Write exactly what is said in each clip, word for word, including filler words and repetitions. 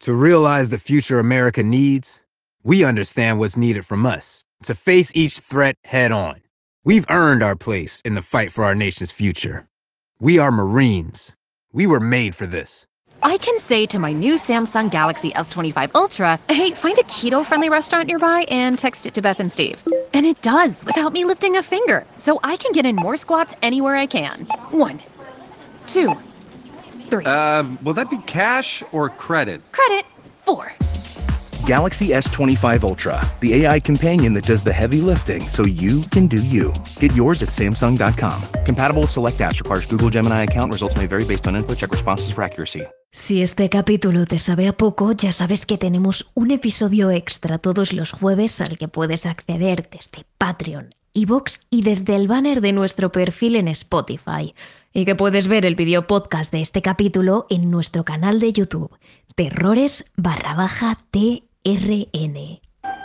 To realize the future America needs, we understand what's needed from us to face each threat head on. We've earned our place in the fight for our nation's future. We are Marines. We were made for this. I can say to my new Samsung Galaxy S twenty-five Ultra, hey, find a keto-friendly restaurant nearby and text it to Beth and Steve. And it does, without me lifting a finger. So I can get in more squats anywhere I can. One, two, three. Uh, will that be cash or credit? Credit, four. Galaxy S twenty-five Ultra, the A I companion that does the heavy lifting so you can do you. Get yours at Samsung dot com. Compatible with select apps. Requires Google Gemini account. Results may vary based on input. Check responses for accuracy. Si este capítulo te sabe a poco, ya sabes que tenemos un episodio extra todos los jueves al que puedes acceder desde Patreon, iVoox y desde el banner de nuestro perfil en Spotify. Y que puedes ver el video podcast de este capítulo en nuestro canal de YouTube, terrores barra baja T R N.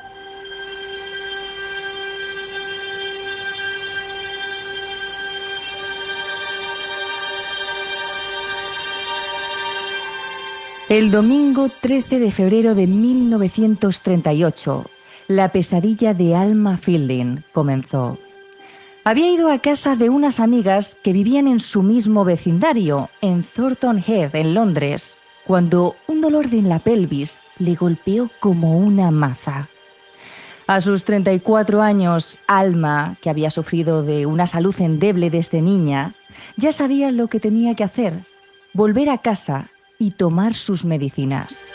El domingo trece de febrero de mil novecientos treinta y ocho, la pesadilla de Alma Fielding comenzó. Había ido a casa de unas amigas que vivían en su mismo vecindario, en Thornton Heath, en Londres, cuando un dolor en la pelvis le golpeó como una maza. A sus treinta y cuatro años, Alma, que había sufrido de una salud endeble desde niña, ya sabía lo que tenía que hacer: volver a casa y tomar sus medicinas.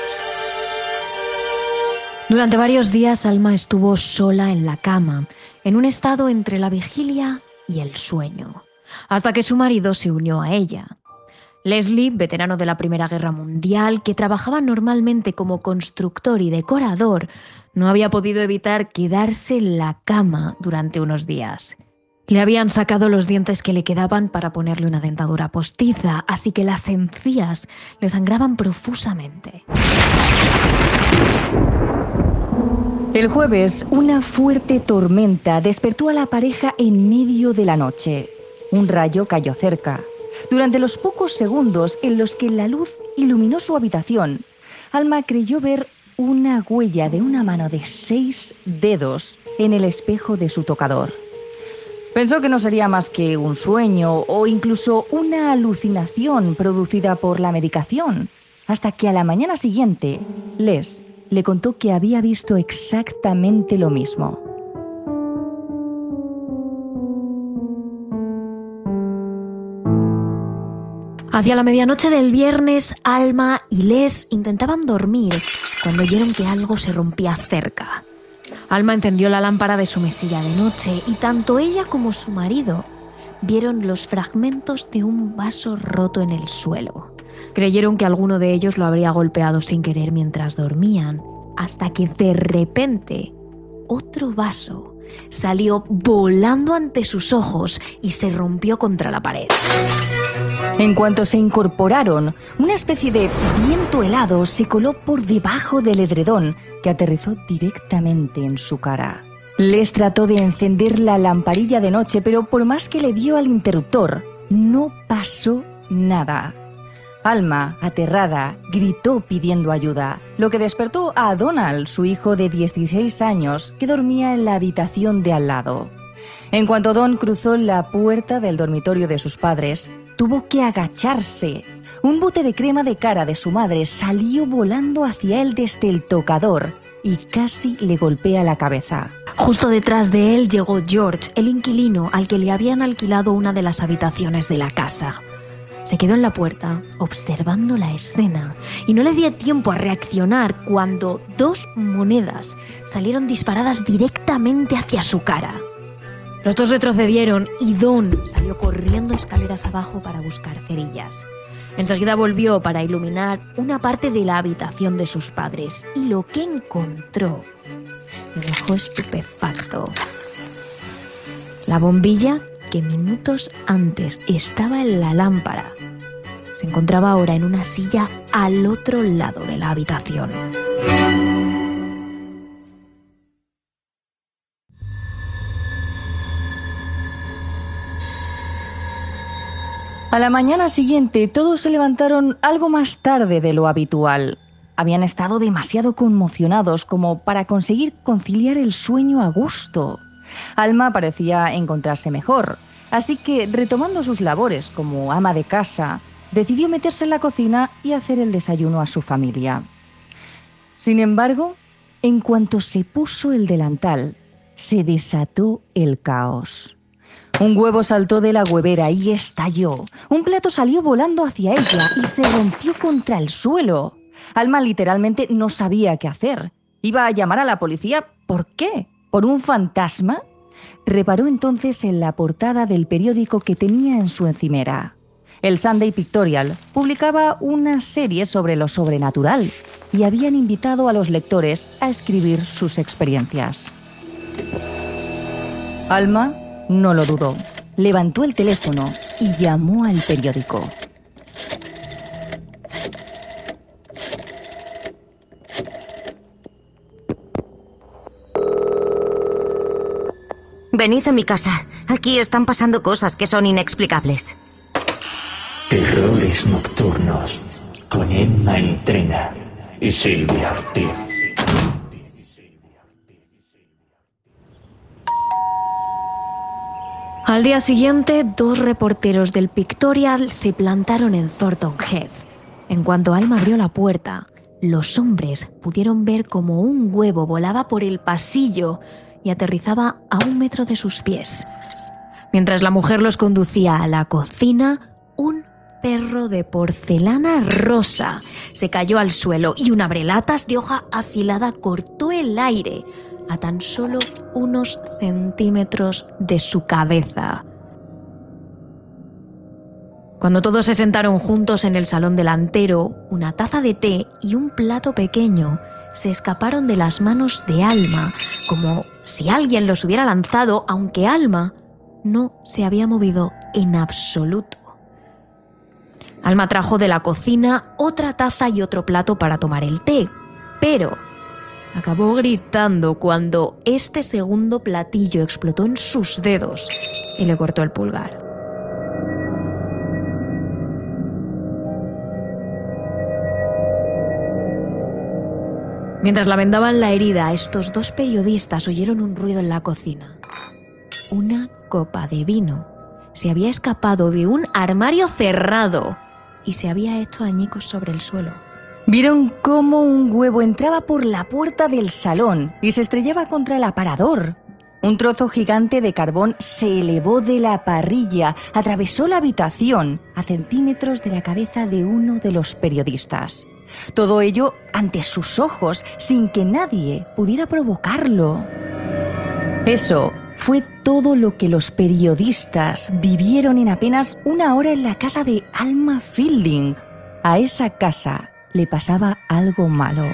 Durante varios días, Alma estuvo sola en la cama, en un estado entre la vigilia y el sueño, hasta que su marido se unió a ella. Leslie, veterano de la Primera Guerra Mundial, que trabajaba normalmente como constructor y decorador, no había podido evitar quedarse en la cama durante unos días. Le habían sacado los dientes que le quedaban para ponerle una dentadura postiza, así que las encías le sangraban profusamente. El jueves, una fuerte tormenta despertó a la pareja en medio de la noche. Un rayo cayó cerca. Durante los pocos segundos en los que la luz iluminó su habitación, Alma creyó ver una huella de una mano de seis dedos en el espejo de su tocador. Pensó que no sería más que un sueño o incluso una alucinación producida por la medicación, hasta que a la mañana siguiente, Les le contó que había visto exactamente lo mismo. Hacia la medianoche del viernes, Alma y Les intentaban dormir cuando oyeron que algo se rompía cerca. Alma encendió la lámpara de su mesilla de noche y tanto ella como su marido vieron los fragmentos de un vaso roto en el suelo. Creyeron que alguno de ellos lo habría golpeado sin querer mientras dormían, hasta que de repente otro vaso salió volando ante sus ojos y se rompió contra la pared. En cuanto se incorporaron, una especie de viento helado se coló por debajo del edredón, que aterrizó directamente en su cara. Les trató de encender la lamparilla de noche, pero por más que le dio al interruptor, no pasó nada. Alma, aterrada, gritó pidiendo ayuda, lo que despertó a Donald, su hijo de dieciséis años, que dormía en la habitación de al lado. En cuanto Don cruzó la puerta del dormitorio de sus padres, tuvo que agacharse. Un bote de crema de cara de su madre salió volando hacia él desde el tocador y casi le golpea la cabeza. Justo detrás de él llegó George, el inquilino al que le habían alquilado una de las habitaciones de la casa. Se quedó en la puerta, observando la escena, y no le dio tiempo a reaccionar cuando dos monedas salieron disparadas directamente hacia su cara. Los dos retrocedieron y Don salió corriendo escaleras abajo para buscar cerillas. Enseguida volvió para iluminar una parte de la habitación de sus padres y lo que encontró le dejó estupefacto. La bombilla, que minutos antes estaba en la lámpara, se encontraba ahora en una silla al otro lado de la habitación. A la mañana siguiente, todos se levantaron algo más tarde de lo habitual. habían estado demasiado conmocionados como para conseguir conciliar el sueño a gusto. Alma parecía encontrarse mejor, así que, retomando sus labores como ama de casa, decidió meterse en la cocina y hacer el desayuno a su familia. Sin embargo, en cuanto se puso el delantal, se desató el caos. Un huevo saltó de la huevera y estalló. Un plato salió volando hacia ella y se rompió contra el suelo. Alma literalmente no sabía qué hacer. ¿Iba a llamar a la policía? ¿Por qué? ¿Por un fantasma? Reparó entonces en la portada del periódico que tenía en su encimera. El Sunday Pictorial publicaba una serie sobre lo sobrenatural y habían invitado a los lectores a escribir sus experiencias. Alma no lo dudó. Levantó el teléfono y llamó al periódico. Venid a mi casa. Aquí están pasando cosas que son inexplicables. Terrores nocturnos con Emma Entrena y Silvia Ortiz. Al día siguiente, dos reporteros del Pictorial se plantaron en Thornton Heath. En cuanto Alma abrió la puerta, los hombres pudieron ver cómo un huevo volaba por el pasillo y aterrizaba a un metro de sus pies. Mientras la mujer los conducía a la cocina, un perro de porcelana rosa se cayó al suelo y un abrelatas de hoja afilada cortó el aire a tan solo unos centímetros de su cabeza. Cuando todos se sentaron juntos en el salón delantero, una taza de té y un plato pequeño se escaparon de las manos de Alma, como si alguien los hubiera lanzado, aunque Alma no se había movido en absoluto. Alma trajo de la cocina otra taza y otro plato para tomar el té, pero acabó gritando cuando este segundo platillo explotó en sus dedos y le cortó el pulgar. Mientras la vendaban la herida, estos dos periodistas oyeron un ruido en la cocina. Una copa de vino se había escapado de un armario cerrado y se había hecho añicos sobre el suelo. Vieron cómo un huevo entraba por la puerta del salón y se estrellaba contra el aparador. Un trozo gigante de carbón se elevó de la parrilla, atravesó la habitación a centímetros de la cabeza de uno de los periodistas. Todo ello ante sus ojos, sin que nadie pudiera provocarlo. Eso fue todo lo que los periodistas vivieron en apenas una hora en la casa de Alma Fielding. A esa casa le pasaba algo malo.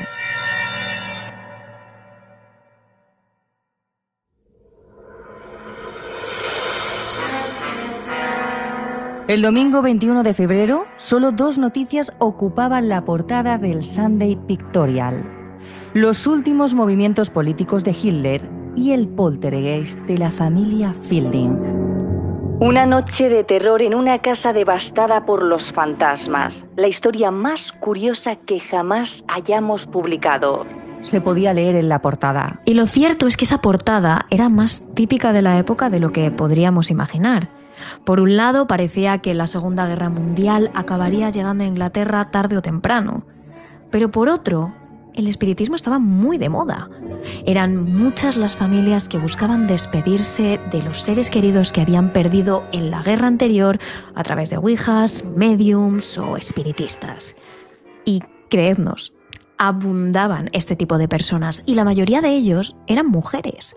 El domingo veintiuno de febrero, solo dos noticias ocupaban la portada del Sunday Pictorial: los últimos movimientos políticos de Hitler y el poltergeist de la familia Fielding. Una noche de terror en una casa devastada por los fantasmas. La historia más curiosa que jamás hayamos publicado. Se podía leer en la portada. Y lo cierto es que esa portada era más típica de la época de lo que podríamos imaginar. Por un lado, parecía que la Segunda Guerra Mundial acabaría llegando a Inglaterra tarde o temprano. Pero por otro, el espiritismo estaba muy de moda. Eran muchas las familias que buscaban despedirse de los seres queridos que habían perdido en la guerra anterior a través de ouijas, mediums o espiritistas. Y creednos, abundaban este tipo de personas y la mayoría de ellos eran mujeres.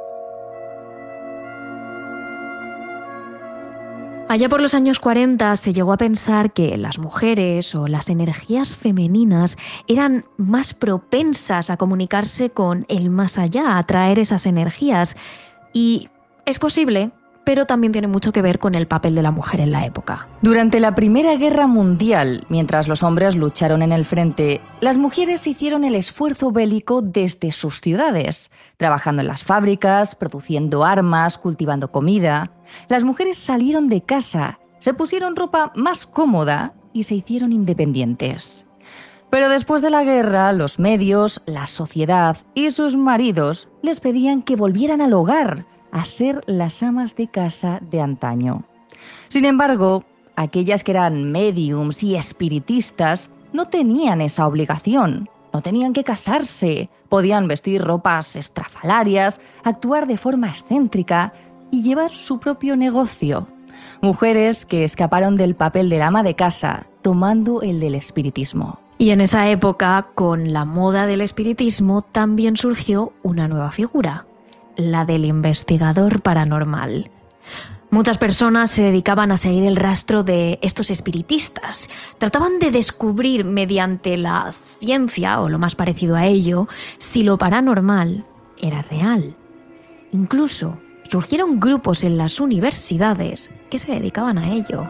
Allá por los años cuarenta se llegó a pensar que las mujeres o las energías femeninas eran más propensas a comunicarse con el más allá, a atraer esas energías. Y es posible, pero también tiene mucho que ver con el papel de la mujer en la época. Durante la Primera Guerra Mundial, mientras los hombres lucharon en el frente, las mujeres hicieron el esfuerzo bélico desde sus ciudades, trabajando en las fábricas, produciendo armas, cultivando comida. Las mujeres salieron de casa, se pusieron ropa más cómoda y se hicieron independientes. Pero después de la guerra, los medios, la sociedad y sus maridos les pedían que volvieran al hogar, a ser las amas de casa de antaño. Sin embargo, aquellas que eran médiums y espiritistas no tenían esa obligación, no tenían que casarse, podían vestir ropas estrafalarias, actuar de forma excéntrica y llevar su propio negocio. Mujeres que escaparon del papel del ama de casa, tomando el del espiritismo. Y en esa época, con la moda del espiritismo, también surgió una nueva figura, la del investigador paranormal. Muchas personas se dedicaban a seguir el rastro de estos espiritistas. Trataban de descubrir mediante la ciencia, o lo más parecido a ello, si lo paranormal era real. Incluso surgieron grupos en las universidades que se dedicaban a ello.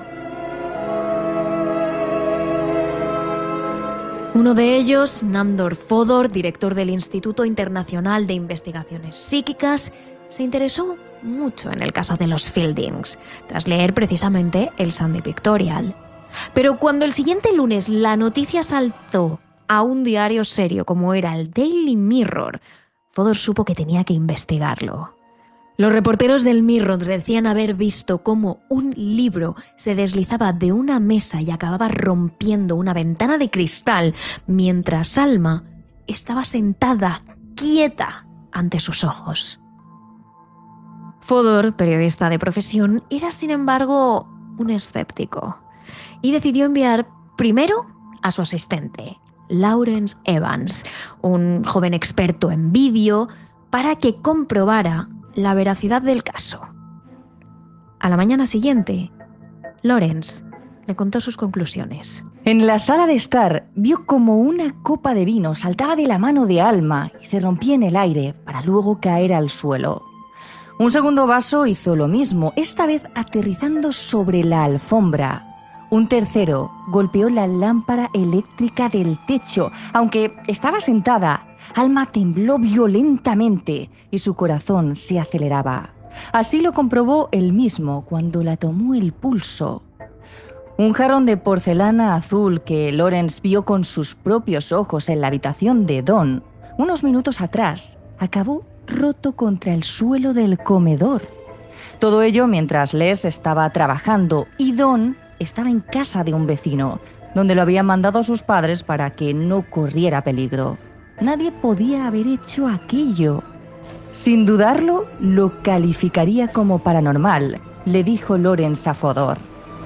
Uno de ellos, Nandor Fodor, director del Instituto Internacional de Investigaciones Psíquicas, se interesó mucho en el caso de los Fieldings, tras leer precisamente el Sunday Pictorial. Pero cuando el siguiente lunes la noticia saltó a un diario serio como era el Daily Mirror, Fodor supo que tenía que investigarlo. Los reporteros del Mirror decían haber visto cómo un libro se deslizaba de una mesa y acababa rompiendo una ventana de cristal, mientras Alma estaba sentada, quieta, ante sus ojos. Fodor, periodista de profesión, era sin embargo un escéptico y decidió enviar primero a su asistente, Lawrence Evans, un joven experto en vídeo, para que comprobara la veracidad del caso. A la mañana siguiente, Lawrence le contó sus conclusiones. En la sala de estar vio como una copa de vino saltaba de la mano de Alma y se rompía en el aire para luego caer al suelo. Un segundo vaso hizo lo mismo, esta vez aterrizando sobre la alfombra. Un tercero golpeó la lámpara eléctrica del techo. Aunque estaba sentada, Alma tembló violentamente y su corazón se aceleraba. Así lo comprobó él mismo cuando la tomó el pulso. Un jarrón de porcelana azul que Lawrence vio con sus propios ojos en la habitación de Don, unos minutos atrás, acabó roto contra el suelo del comedor. Todo ello mientras Les estaba trabajando y Don estaba en casa de un vecino, donde lo habían mandado a sus padres para que no corriera peligro. Nadie podía haber hecho aquello. Sin dudarlo, lo calificaría como paranormal, le dijo Lawrence a Fodor.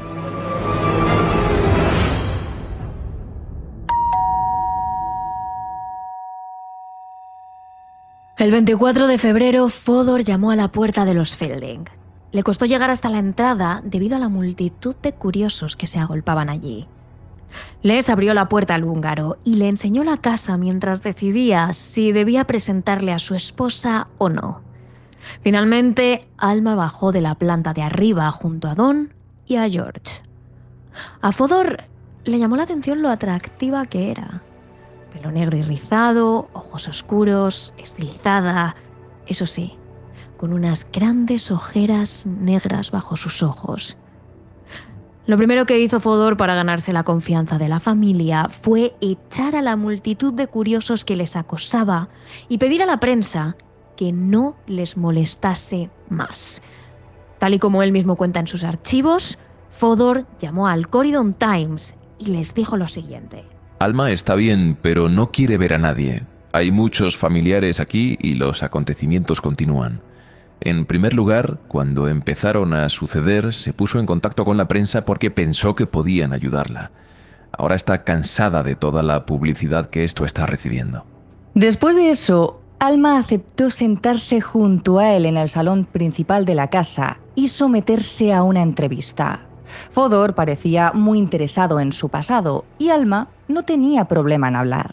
El veinticuatro de febrero, Fodor llamó a la puerta de los Fielding. Le costó llegar hasta la entrada debido a la multitud de curiosos que se agolpaban allí. Les abrió la puerta al húngaro y le enseñó la casa mientras decidía si debía presentarle a su esposa o no. Finalmente, Alma bajó de la planta de arriba junto a Don y a George. A Fodor le llamó la atención lo atractiva que era. Pelo negro y rizado, ojos oscuros, estilizada, eso sí, con unas grandes ojeras negras bajo sus ojos. Lo primero que hizo Fodor para ganarse la confianza de la familia fue echar a la multitud de curiosos que les acosaba y pedir a la prensa que no les molestase más. Tal y como él mismo cuenta en sus archivos, Fodor llamó al Corridon Times y les dijo lo siguiente. Alma está bien, pero no quiere ver a nadie. Hay muchos familiares aquí y los acontecimientos continúan. En primer lugar, cuando empezaron a suceder, se puso en contacto con la prensa porque pensó que podían ayudarla. Ahora está cansada de toda la publicidad que esto está recibiendo. Después de eso, Alma aceptó sentarse junto a él en el salón principal de la casa y someterse a una entrevista. Fodor parecía muy interesado en su pasado y Alma no tenía problema en hablar.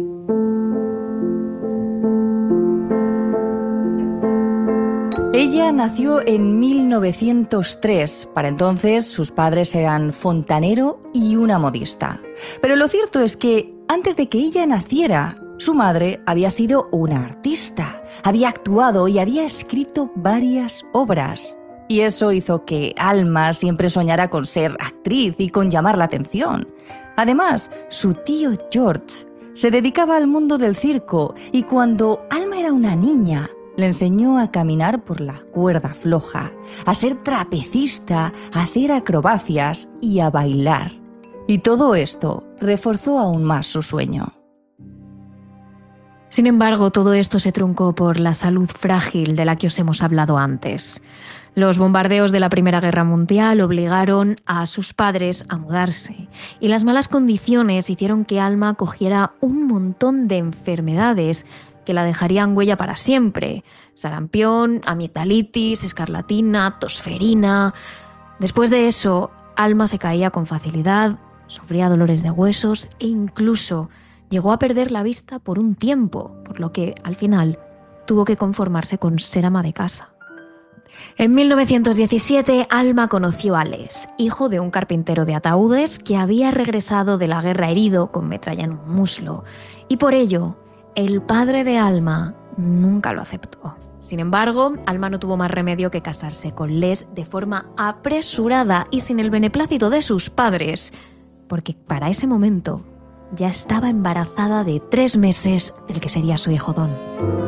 Ella nació en mil novecientos tres. Para entonces sus padres eran fontanero y una modista. Pero lo cierto es que antes de que ella naciera, su madre había sido una artista, había actuado y había escrito varias obras. Y eso hizo que Alma siempre soñara con ser actriz y con llamar la atención. Además, su tío George se dedicaba al mundo del circo y cuando Alma era una niña, le enseñó a caminar por la cuerda floja, a ser trapecista, a hacer acrobacias y a bailar. Y todo esto reforzó aún más su sueño. Sin embargo, todo esto se truncó por la salud frágil de la que os hemos hablado antes. Los bombardeos de la Primera Guerra Mundial obligaron a sus padres a mudarse y las malas condiciones hicieron que Alma cogiera un montón de enfermedades que la dejarían huella para siempre. Sarampión, amigdalitis, escarlatina, tosferina. Después de eso, Alma se caía con facilidad, sufría dolores de huesos e incluso llegó a perder la vista por un tiempo, por lo que al final tuvo que conformarse con ser ama de casa. En mil novecientos diecisiete, Alma conoció a Les, hijo de un carpintero de ataúdes que había regresado de la guerra herido con metralla en un muslo, y por ello, el padre de Alma nunca lo aceptó. Sin embargo, Alma no tuvo más remedio que casarse con Les de forma apresurada y sin el beneplácito de sus padres, porque para ese momento ya estaba embarazada de tres meses del que sería su hijo Don.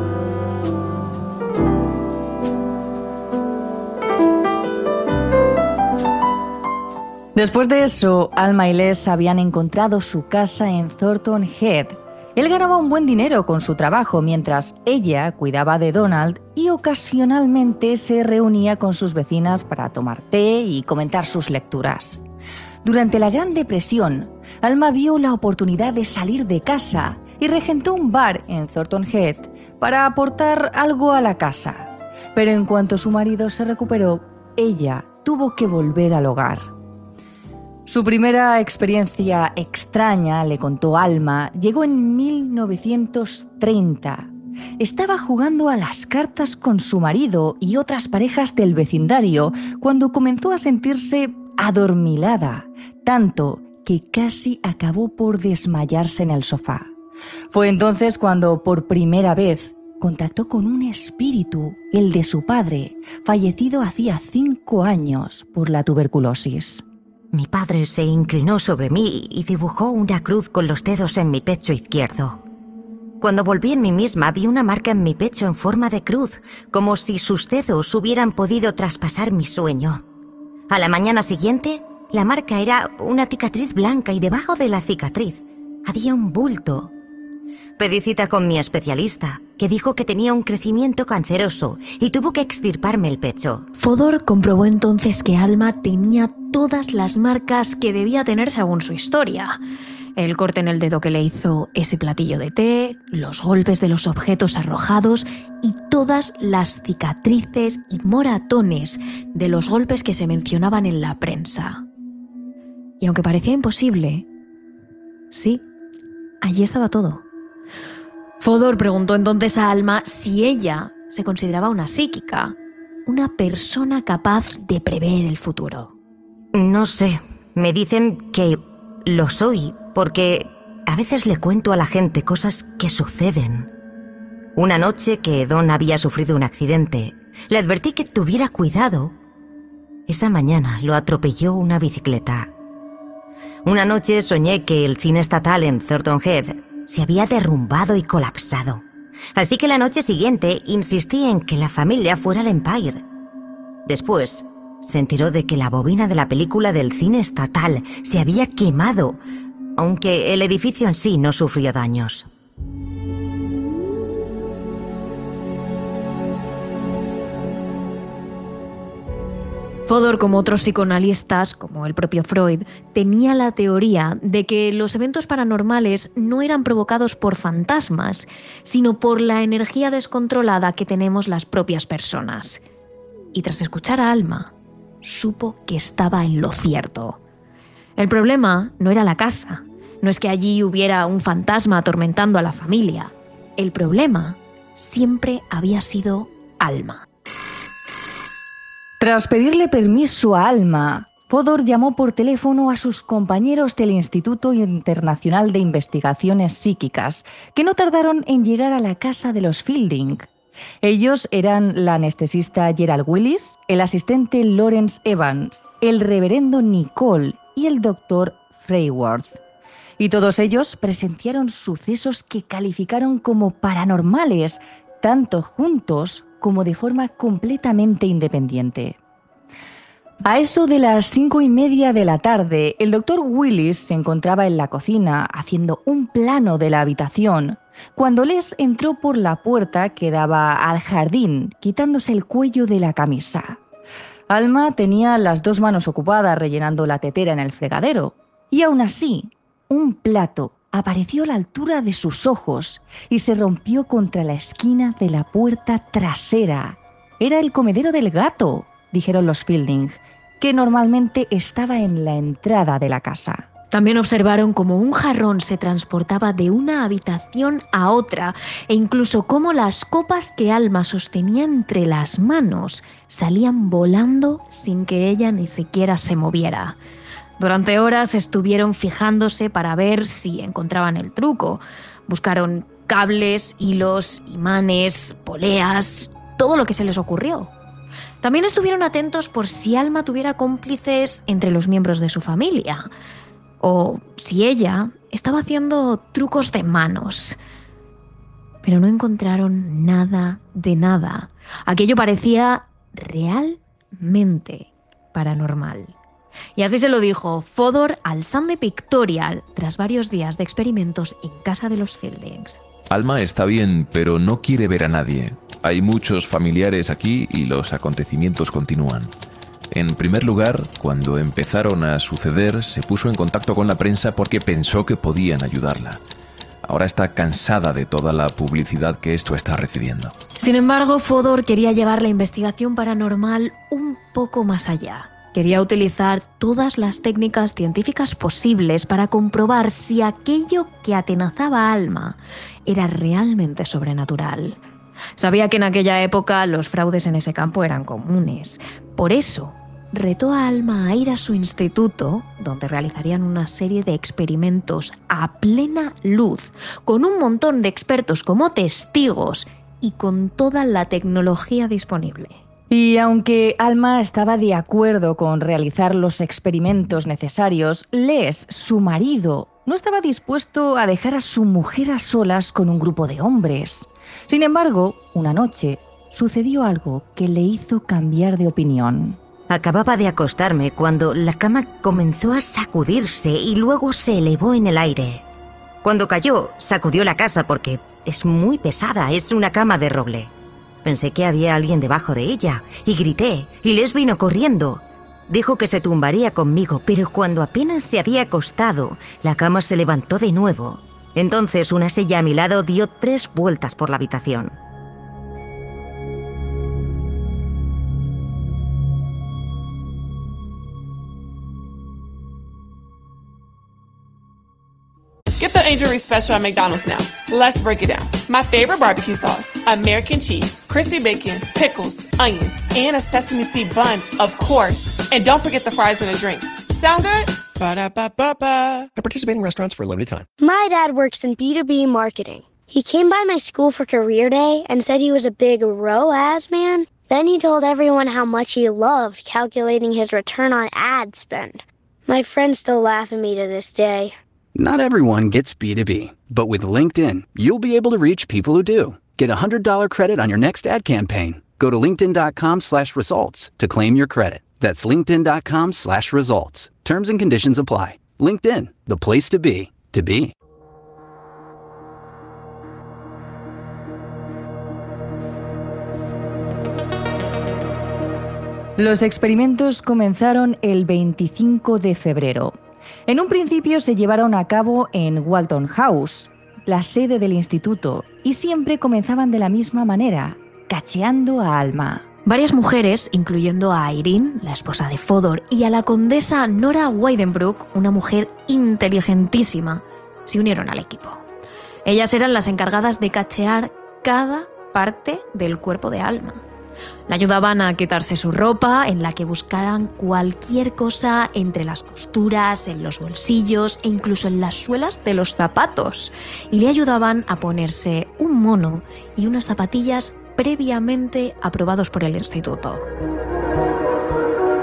Después de eso, Alma y Les habían encontrado su casa en Thornton Head. Él ganaba un buen dinero con su trabajo mientras ella cuidaba de Donald y ocasionalmente se reunía con sus vecinas para tomar té y comentar sus lecturas. Durante la Gran Depresión, Alma vio la oportunidad de salir de casa y regentó un bar en Thornton Head para aportar algo a la casa. Pero en cuanto su marido se recuperó, ella tuvo que volver al hogar. Su primera experiencia extraña, le contó Alma, llegó en mil novecientos treinta. Estaba jugando a las cartas con su marido y otras parejas del vecindario cuando comenzó a sentirse adormilada, tanto que casi acabó por desmayarse en el sofá. Fue entonces cuando, por primera vez, contactó con un espíritu, el de su padre, fallecido hacía cinco años por la tuberculosis. Mi padre se inclinó sobre mí y dibujó una cruz con los dedos en mi pecho izquierdo. Cuando volví en mí misma, vi una marca en mi pecho en forma de cruz, como si sus dedos hubieran podido traspasar mi sueño. A la mañana siguiente, la marca era una cicatriz blanca y debajo de la cicatriz había un bulto. Pedí cita con mi especialista, que dijo que tenía un crecimiento canceroso y tuvo que extirparme el pecho. Fodor comprobó entonces que Alma tenía todas las marcas que debía tener según su historia. El corte en el dedo que le hizo ese platillo de té, los golpes de los objetos arrojados y todas las cicatrices y moratones de los golpes que se mencionaban en la prensa. Y aunque parecía imposible, sí, allí estaba todo. Fodor preguntó entonces a Alma si ella se consideraba una psíquica, una persona capaz de prever el futuro. No sé, me dicen que lo soy porque a veces le cuento a la gente cosas que suceden. Una noche que Don había sufrido un accidente, le advertí que tuviera cuidado. Esa mañana lo atropelló una bicicleta. Una noche soñé que el cine estatal en Thornton Head se había derrumbado y colapsado. Así que la noche siguiente insistí en que la familia fuera al Empire. Después se enteró de que la bobina de la película del cine estatal se había quemado, aunque el edificio en sí no sufrió daños. Fodor, como otros psicoanalistas, como el propio Freud, tenía la teoría de que los eventos paranormales no eran provocados por fantasmas, sino por la energía descontrolada que tenemos las propias personas. Y tras escuchar a Alma, supo que estaba en lo cierto. El problema no era la casa, no es que allí hubiera un fantasma atormentando a la familia. El problema siempre había sido Alma. Tras pedirle permiso a Alma, Fodor llamó por teléfono a sus compañeros del Instituto Internacional de Investigaciones Psíquicas, que no tardaron en llegar a la casa de los Fielding. Ellos eran la anestesista Gerald Willis, el asistente Lawrence Evans, el reverendo Nicole y el doctor Freyworth. y todos ellos presenciaron sucesos que calificaron como paranormales, tanto juntos como de forma completamente independiente. A eso de las cinco y media de la tarde, el doctor Willis se encontraba en la cocina haciendo un plano de la habitación cuando Les entró por la puerta que daba al jardín, quitándose el cuello de la camisa. Alma tenía las dos manos ocupadas rellenando la tetera en el fregadero, y aún así, un plato apareció a la altura de sus ojos y se rompió contra la esquina de la puerta trasera. Era el comedero del gato, dijeron los Fielding, que normalmente estaba en la entrada de la casa. También observaron cómo un jarrón se transportaba de una habitación a otra e incluso cómo las copas que Alma sostenía entre las manos salían volando sin que ella ni siquiera se moviera. Durante horas estuvieron fijándose para ver si encontraban el truco. Buscaron cables, hilos, imanes, poleas, todo lo que se les ocurrió. También estuvieron atentos por si Alma tuviera cómplices entre los miembros de su familia, o si ella estaba haciendo trucos de manos. Pero no encontraron nada de nada. Aquello parecía realmente paranormal. Y así se lo dijo Fodor al Sunday Pictorial tras varios días de experimentos en casa de los Fieldings. Alma está bien, pero no quiere ver a nadie. Hay muchos familiares aquí y los acontecimientos continúan. En primer lugar, cuando empezaron a suceder, se puso en contacto con la prensa porque pensó que podían ayudarla. Ahora está cansada de toda la publicidad que esto está recibiendo. Sin embargo, Fodor quería llevar la investigación paranormal un poco más allá. Quería utilizar todas las técnicas científicas posibles para comprobar si aquello que atenazaba a Alma era realmente sobrenatural. Sabía que en aquella época los fraudes en ese campo eran comunes. Por eso, retó a Alma a ir a su instituto, donde realizarían una serie de experimentos a plena luz, con un montón de expertos como testigos y con toda la tecnología disponible. Y aunque Alma estaba de acuerdo con realizar los experimentos necesarios, Les, su marido, no estaba dispuesto a dejar a su mujer a solas con un grupo de hombres. Sin embargo, una noche sucedió algo que le hizo cambiar de opinión. Acababa de acostarme cuando la cama comenzó a sacudirse y luego se elevó en el aire. Cuando cayó, sacudió la casa porque es muy pesada, es una cama de roble. Pensé que había alguien debajo de ella y grité y Les vino corriendo. Dijo que se tumbaría conmigo, pero cuando apenas se había acostado, la cama se levantó de nuevo. Entonces una silla a mi lado dio tres vueltas por la habitación. Get the Angel Reese special at McDonald's now. Let's break it down. My favorite barbecue sauce, American cheese, crispy bacon, pickles, onions, and a sesame seed bun, of course. And don't forget the fries and a drink. Sound good? Ba-da-ba-ba-ba. At participating restaurants for a limited time. My dad works in B two B marketing. He came by my school for career day and said he was a big R O A S man. Then he told everyone how much he loved calculating his return on ad spend. My friends still laugh at me to this day. Not everyone gets B two B, but with LinkedIn, you'll be able to reach people who do. Get a one hundred dollars credit on your next ad campaign. Go to linkedin.com slash results to claim your credit. That's linkedin.com slash results. Terms and conditions apply. LinkedIn, the place to be, to be. Los experimentos comenzaron el veinticinco de febrero. En un principio se llevaron a cabo en Walton House, la sede del instituto, y siempre comenzaban de la misma manera, cacheando a Alma. Varias mujeres, incluyendo a Irene, la esposa de Fodor, y a la condesa Nora Weidenbrook, una mujer inteligentísima, se unieron al equipo. Ellas eran las encargadas de cachear cada parte del cuerpo de Alma. Le ayudaban a quitarse su ropa, en la que buscaran cualquier cosa entre las costuras, en los bolsillos e incluso en las suelas de los zapatos. Y le ayudaban a ponerse un mono y unas zapatillas previamente aprobados por el instituto.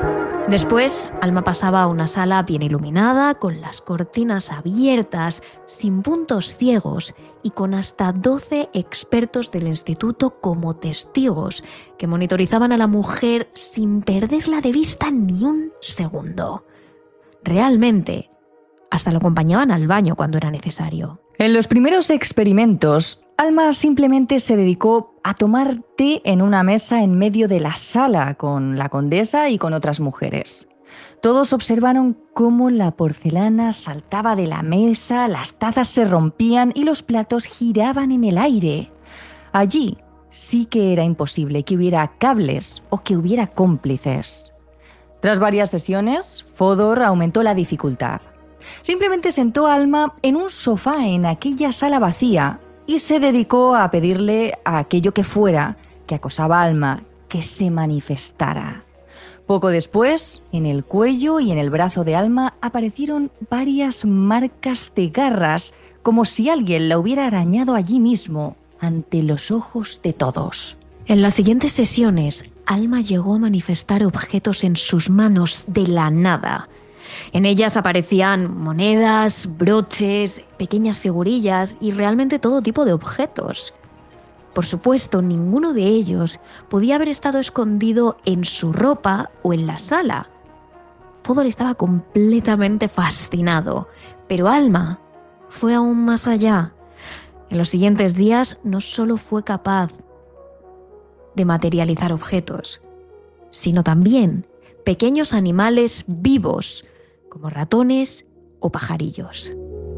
Después, Alma pasaba a una sala bien iluminada, con las cortinas abiertas, sin puntos ciegos y con hasta doce expertos del instituto como testigos que monitorizaban a la mujer sin perderla de vista ni un segundo. Realmente, hasta lo acompañaban al baño cuando era necesario. En los primeros experimentos, Alma simplemente se dedicó a tomar té en una mesa en medio de la sala con la condesa y con otras mujeres. Todos observaron cómo la porcelana saltaba de la mesa, las tazas se rompían y los platos giraban en el aire. Allí sí que era imposible que hubiera cables o que hubiera cómplices. Tras varias sesiones, Fodor aumentó la dificultad. Simplemente sentó a Alma en un sofá en aquella sala vacía y se dedicó a pedirle a aquello que fuera que acosaba a Alma que se manifestara. Poco después, en el cuello y en el brazo de Alma aparecieron varias marcas de garras, como si alguien la hubiera arañado allí mismo, ante los ojos de todos. En las siguientes sesiones, Alma llegó a manifestar objetos en sus manos de la nada. En ellas aparecían monedas, broches, pequeñas figurillas y realmente todo tipo de objetos. Por supuesto, ninguno de ellos podía haber estado escondido en su ropa o en la sala. Fodor estaba completamente fascinado, pero Alma fue aún más allá. En los siguientes días no solo fue capaz de materializar objetos, sino también pequeños animales vivos, como ratones o pajarillos.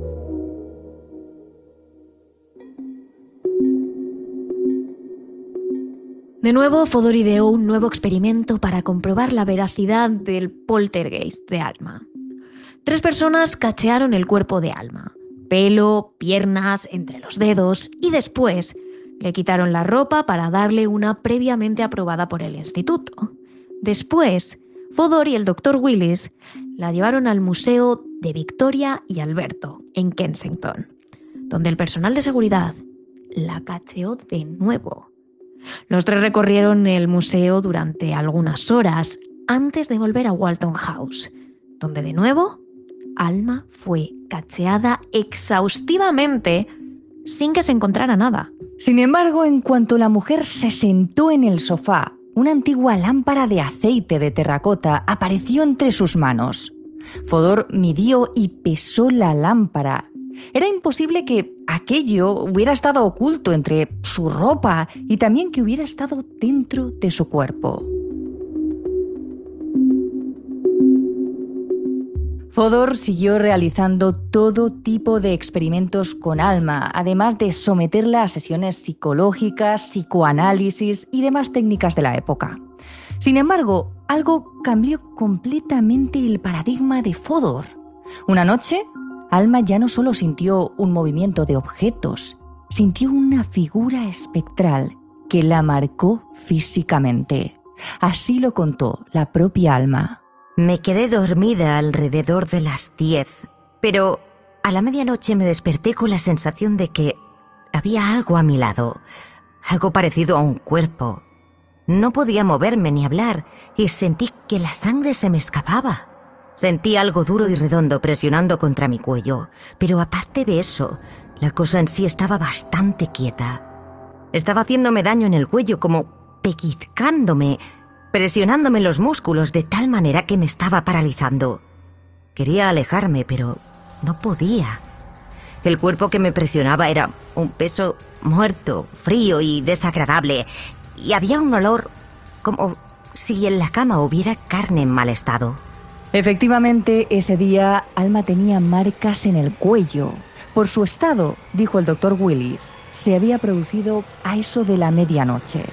De nuevo, Fodor ideó un nuevo experimento para comprobar la veracidad del poltergeist de Alma. Tres personas cachearon el cuerpo de Alma, pelo, piernas, entre los dedos, y después le quitaron la ropa para darle una previamente aprobada por el instituto. Después, Fodor y el doctor Willis la llevaron al Museo de Victoria y Alberto, en Kensington, donde el personal de seguridad la cacheó de nuevo. Los tres recorrieron el museo durante algunas horas antes de volver a Walton House, donde de nuevo Alma fue cacheada exhaustivamente sin que se encontrara nada. Sin embargo, en cuanto la mujer se sentó en el sofá, una antigua lámpara de aceite de terracota apareció entre sus manos. Fodor midió y pesó la lámpara. Era imposible que aquello hubiera estado oculto entre su ropa y también que hubiera estado dentro de su cuerpo. Fodor siguió realizando todo tipo de experimentos con Alma, además de someterla a sesiones psicológicas, psicoanálisis y demás técnicas de la época. Sin embargo, algo cambió completamente el paradigma de Fodor. Una noche, Alma ya no solo sintió un movimiento de objetos, sintió una figura espectral que la marcó físicamente. Así lo contó la propia Alma. Me quedé dormida alrededor de las diez, pero a la medianoche me desperté con la sensación de que había algo a mi lado, algo parecido a un cuerpo. No podía moverme ni hablar y sentí que la sangre se me escapaba. Sentí algo duro y redondo presionando contra mi cuello, pero aparte de eso, la cosa en sí estaba bastante quieta. Estaba haciéndome daño en el cuello, como pellizcándome, presionándome los músculos de tal manera que me estaba paralizando. Quería alejarme, pero no podía. El cuerpo que me presionaba era un peso muerto, frío y desagradable, y había un olor como si en la cama hubiera carne en mal estado. Efectivamente, ese día Alma tenía marcas en el cuello. Por su estado, dijo el doctor Willis, se había producido a eso de la medianoche.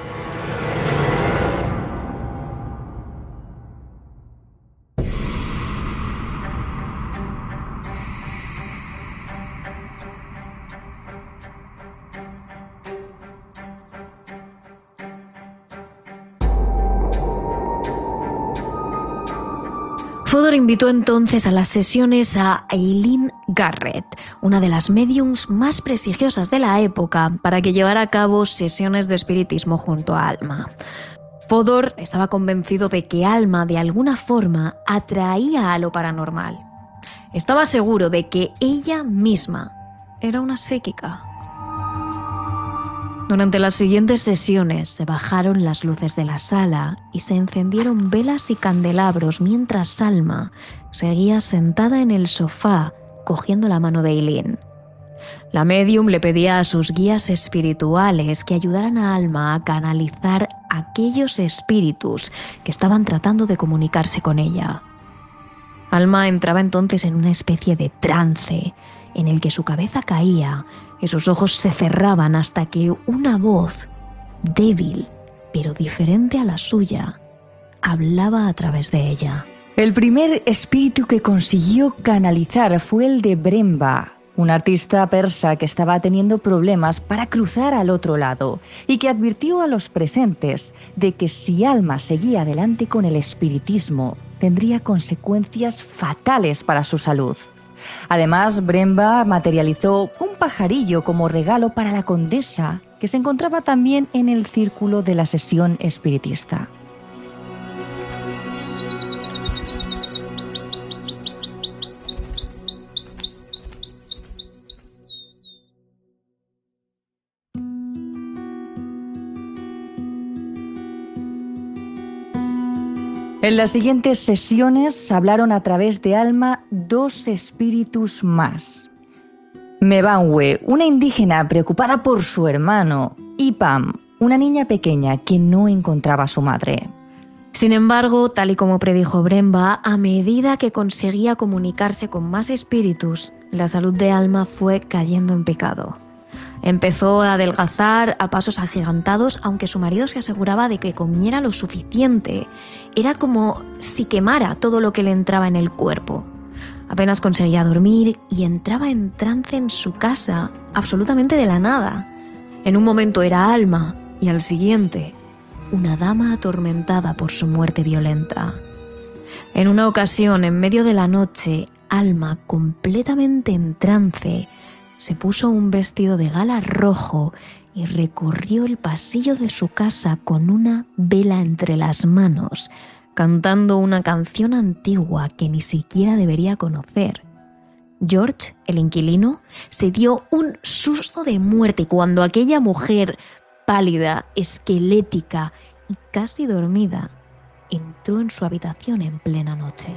Fodor invitó entonces a las sesiones a Eileen Garrett, una de las médiums más prestigiosas de la época, para que llevara a cabo sesiones de espiritismo junto a Alma. Fodor estaba convencido de que Alma de alguna forma atraía a lo paranormal. Estaba seguro de que ella misma era una psíquica. Durante las siguientes sesiones se bajaron las luces de la sala y se encendieron velas y candelabros mientras Alma seguía sentada en el sofá cogiendo la mano de Eileen. La médium le pedía a sus guías espirituales que ayudaran a Alma a canalizar aquellos espíritus que estaban tratando de comunicarse con ella. Alma entraba entonces en una especie de trance en el que su cabeza caía y sus ojos se cerraban hasta que una voz, débil pero diferente a la suya, hablaba a través de ella. El primer espíritu que consiguió canalizar fue el de Bremba, un artista persa que estaba teniendo problemas para cruzar al otro lado y que advirtió a los presentes de que si Alma seguía adelante con el espiritismo, tendría consecuencias fatales para su salud. Además, Bremba materializó un pajarillo como regalo para la condesa, que se encontraba también en el círculo de la sesión espiritista. En las siguientes sesiones hablaron a través de Alma dos espíritus más. Mebanwe, una indígena preocupada por su hermano, y Pam, una niña pequeña que no encontraba a su madre. Sin embargo, tal y como predijo Bremba, a medida que conseguía comunicarse con más espíritus, la salud de Alma fue cayendo en picado. Empezó a adelgazar a pasos agigantados, aunque su marido se aseguraba de que comiera lo suficiente. Era como si quemara todo lo que le entraba en el cuerpo. Apenas conseguía dormir y entraba en trance en su casa, absolutamente de la nada. En un momento era Alma y al siguiente, una dama atormentada por su muerte violenta. En una ocasión, en medio de la noche, Alma, completamente en trance, se puso un vestido de gala rojo y recorrió el pasillo de su casa con una vela entre las manos, cantando una canción antigua que ni siquiera debería conocer. George, el inquilino, se dio un susto de muerte cuando aquella mujer, pálida, esquelética y casi dormida, entró en su habitación en plena noche.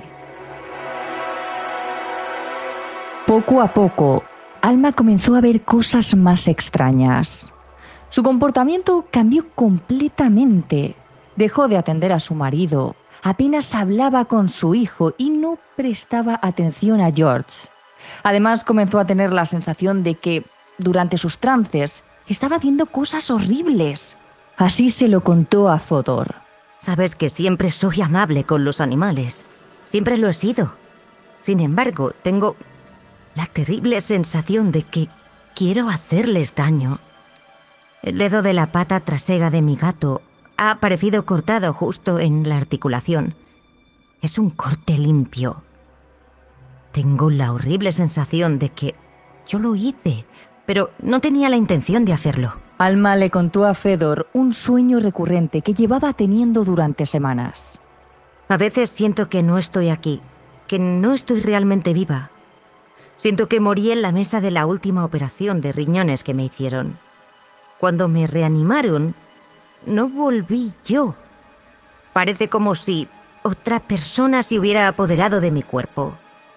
Poco a poco, Alma comenzó a ver cosas más extrañas. Su comportamiento cambió completamente. Dejó de atender a su marido, apenas hablaba con su hijo y no prestaba atención a George. Además, comenzó a tener la sensación de que, durante sus trances, estaba haciendo cosas horribles. Así se lo contó a Fodor. Sabes que siempre soy amable con los animales. Siempre lo he sido. Sin embargo, tengo la terrible sensación de que quiero hacerles daño. El dedo de la pata trasera de mi gato ha aparecido cortado justo en la articulación. Es un corte limpio. Tengo la horrible sensación de que yo lo hice, pero no tenía la intención de hacerlo. Alma le contó a Fedor un sueño recurrente que llevaba teniendo durante semanas. A veces siento que no estoy aquí, que no estoy realmente viva. Siento que morí en la mesa de la última operación de riñones que me hicieron. Cuando me reanimaron, no volví yo. Parece como si otra persona se hubiera apoderado de mi cuerpo.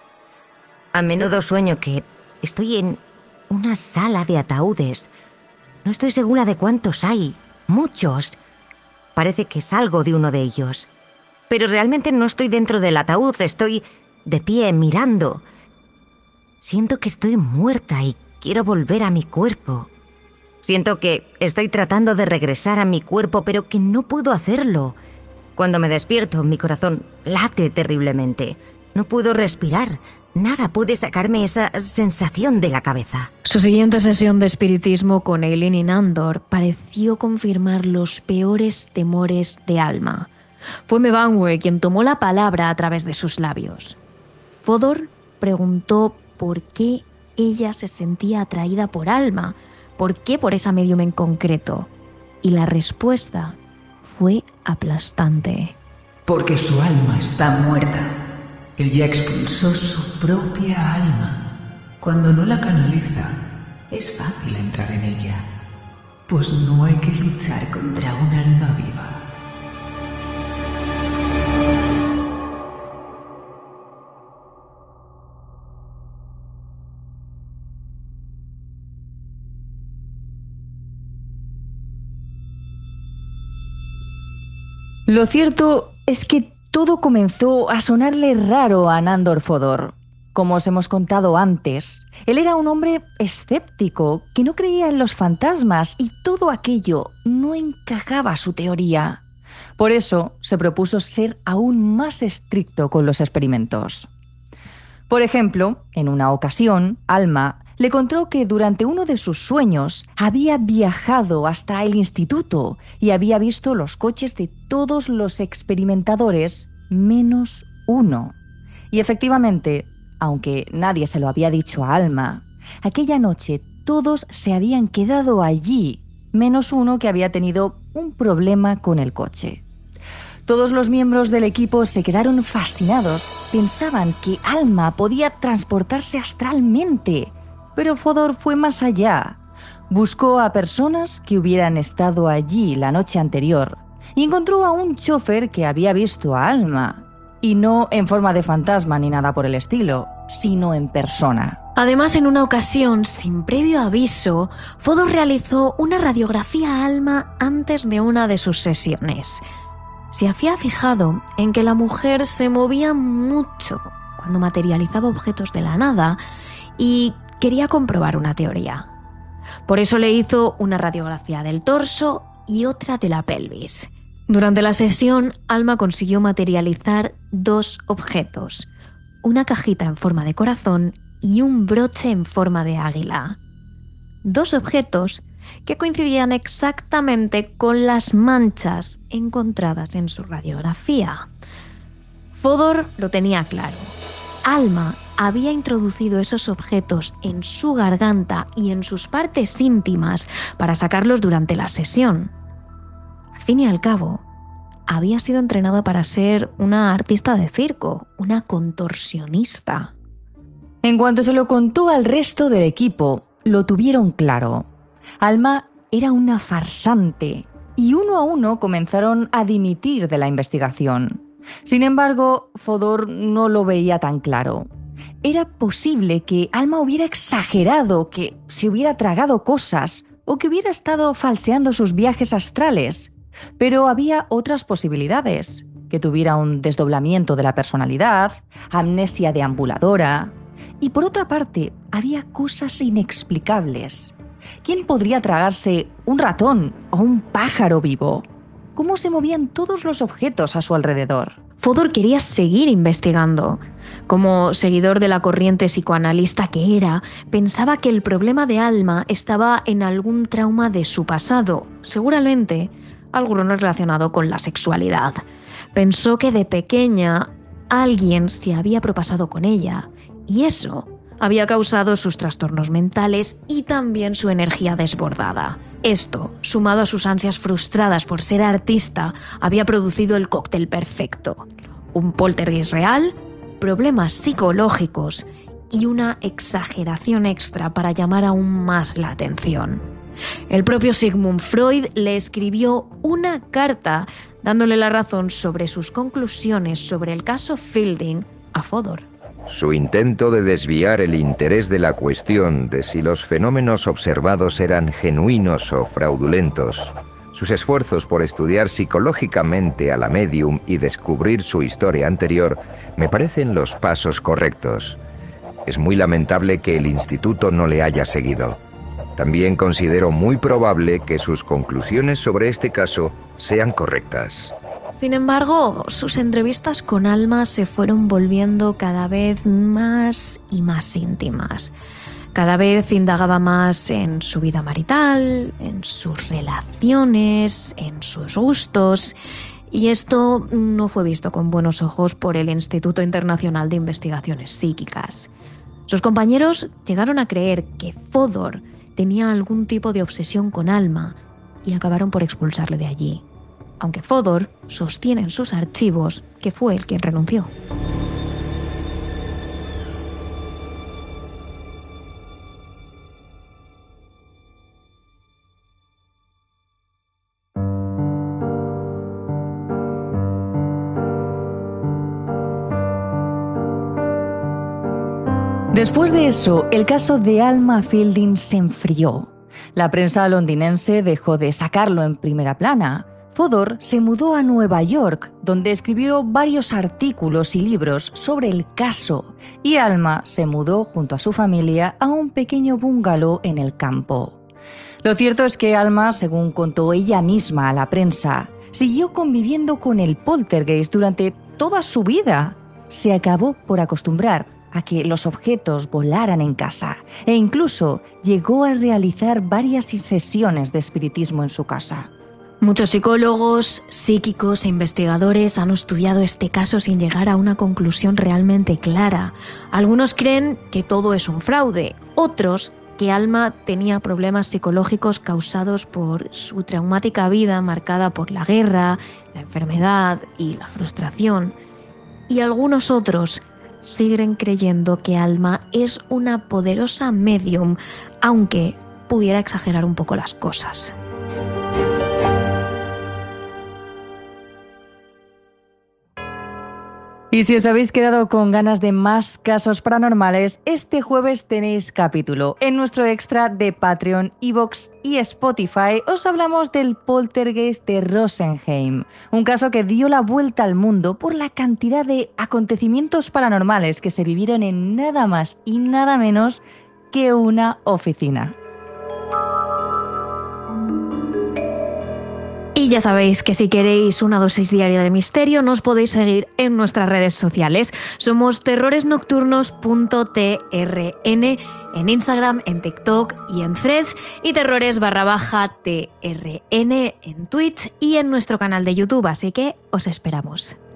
A menudo sueño que estoy en una sala de ataúdes. No estoy segura de cuántos hay. Muchos. Parece que salgo de uno de ellos. Pero realmente no estoy dentro del ataúd. Estoy de pie mirando. Siento que estoy muerta y quiero volver a mi cuerpo. Siento que estoy tratando de regresar a mi cuerpo, pero que no puedo hacerlo. Cuando me despierto, mi corazón late terriblemente. No puedo respirar. Nada puede sacarme esa sensación de la cabeza. Su siguiente sesión de espiritismo con Eileen y Nandor pareció confirmar los peores temores de Alma. Fue Mebanwe quien tomó la palabra a través de sus labios. Fodor preguntó por qué ella se sentía atraída por Alma, por qué por esa medium en concreto. Y la respuesta fue aplastante. Porque su alma está muerta. Él ya expulsó su propia alma. Cuando no la canaliza, es fácil entrar en ella, pues no hay que luchar contra un alma viva. Lo cierto es que todo comenzó a sonarle raro a Nandor Fodor. Como os hemos contado antes, él era un hombre escéptico que no creía en los fantasmas y todo aquello no encajaba a su teoría. Por eso se propuso ser aún más estricto con los experimentos. Por ejemplo, en una ocasión, Alma le contó que durante uno de sus sueños había viajado hasta el instituto y había visto los coches de todos los experimentadores menos uno. Y efectivamente, aunque nadie se lo había dicho a Alma, aquella noche todos se habían quedado allí, menos uno que había tenido un problema con el coche. Todos los miembros del equipo se quedaron fascinados, pensaban que Alma podía transportarse astralmente. Pero Fodor fue más allá. Buscó a personas que hubieran estado allí la noche anterior y encontró a un chofer que había visto a Alma. Y no en forma de fantasma ni nada por el estilo, sino en persona. Además, en una ocasión, sin previo aviso, Fodor realizó una radiografía a Alma antes de una de sus sesiones. Se había fijado en que la mujer se movía mucho cuando materializaba objetos de la nada y quería comprobar una teoría. Por eso le hizo una radiografía del torso y otra de la pelvis. Durante la sesión, Alma consiguió materializar dos objetos, una cajita en forma de corazón y un broche en forma de águila. Dos objetos que coincidían exactamente con las manchas encontradas en su radiografía. Fodor lo tenía claro. Alma había introducido esos objetos en su garganta y en sus partes íntimas para sacarlos durante la sesión. Al fin y al cabo, había sido entrenada para ser una artista de circo, una contorsionista. En cuanto se lo contó al resto del equipo, lo tuvieron claro. Alma era una farsante y uno a uno comenzaron a dimitir de la investigación. Sin embargo, Fodor no lo veía tan claro. Era posible que Alma hubiera exagerado, que se hubiera tragado cosas o que hubiera estado falseando sus viajes astrales. Pero había otras posibilidades, que tuviera un desdoblamiento de la personalidad, amnesia deambuladora. Y por otra parte, había cosas inexplicables. ¿Quién podría tragarse un ratón o un pájaro vivo? ¿Cómo se movían todos los objetos a su alrededor? Fodor quería seguir investigando. Como seguidor de la corriente psicoanalista que era, pensaba que el problema de Alma estaba en algún trauma de su pasado, seguramente alguno relacionado con la sexualidad. Pensó que de pequeña alguien se había propasado con ella, y eso había causado sus trastornos mentales y también su energía desbordada. Esto, sumado a sus ansias frustradas por ser artista, había producido el cóctel perfecto. Un poltergeist real, problemas psicológicos y una exageración extra para llamar aún más la atención. El propio Sigmund Freud le escribió una carta dándole la razón sobre sus conclusiones sobre el caso Fielding a Fodor. Su intento de desviar el interés de la cuestión de si los fenómenos observados eran genuinos o fraudulentos, sus esfuerzos por estudiar psicológicamente a la medium y descubrir su historia anterior, me parecen los pasos correctos. Es muy lamentable que el instituto no le haya seguido. También considero muy probable que sus conclusiones sobre este caso sean correctas. Sin embargo, sus entrevistas con Alma se fueron volviendo cada vez más y más íntimas. Cada vez indagaba más en su vida marital, en sus relaciones, en sus gustos, y esto no fue visto con buenos ojos por el Instituto Internacional de Investigaciones Psíquicas. Sus compañeros llegaron a creer que Fodor tenía algún tipo de obsesión con Alma y acabaron por expulsarle de allí. aunque Fodor sostiene en sus archivos que fue él quien renunció. Después de eso, el caso de Alma Fielding se enfrió. La prensa londinense dejó de sacarlo en primera plana. Fodor se mudó a Nueva York, donde escribió varios artículos y libros sobre el caso, y Alma se mudó junto a su familia a un pequeño bungalow en el campo. Lo cierto es que Alma, según contó ella misma a la prensa, siguió conviviendo con el poltergeist durante toda su vida. Se acabó por acostumbrar a que los objetos volaran en casa e incluso llegó a realizar varias sesiones de espiritismo en su casa. Muchos psicólogos, psíquicos e investigadores han estudiado este caso sin llegar a una conclusión realmente clara. Algunos creen que todo es un fraude, otros que Alma tenía problemas psicológicos causados por su traumática vida marcada por la guerra, la enfermedad y la frustración. Y algunos otros siguen creyendo que Alma es una poderosa medium, aunque pudiera exagerar un poco las cosas. Y si os habéis quedado con ganas de más casos paranormales, este jueves tenéis capítulo. En nuestro extra de Patreon, iVoox y Spotify os hablamos del poltergeist de Rosenheim, un caso que dio la vuelta al mundo por la cantidad de acontecimientos paranormales que se vivieron en nada más y nada menos que una oficina. Y ya sabéis que si queréis una dosis diaria de misterio, nos podéis seguir en nuestras redes sociales. Somos terrores nocturnos punto t r n en Instagram, en TikTok y en Threads, y terrores barra baja T R N en Twitch y en nuestro canal de YouTube, así que os esperamos.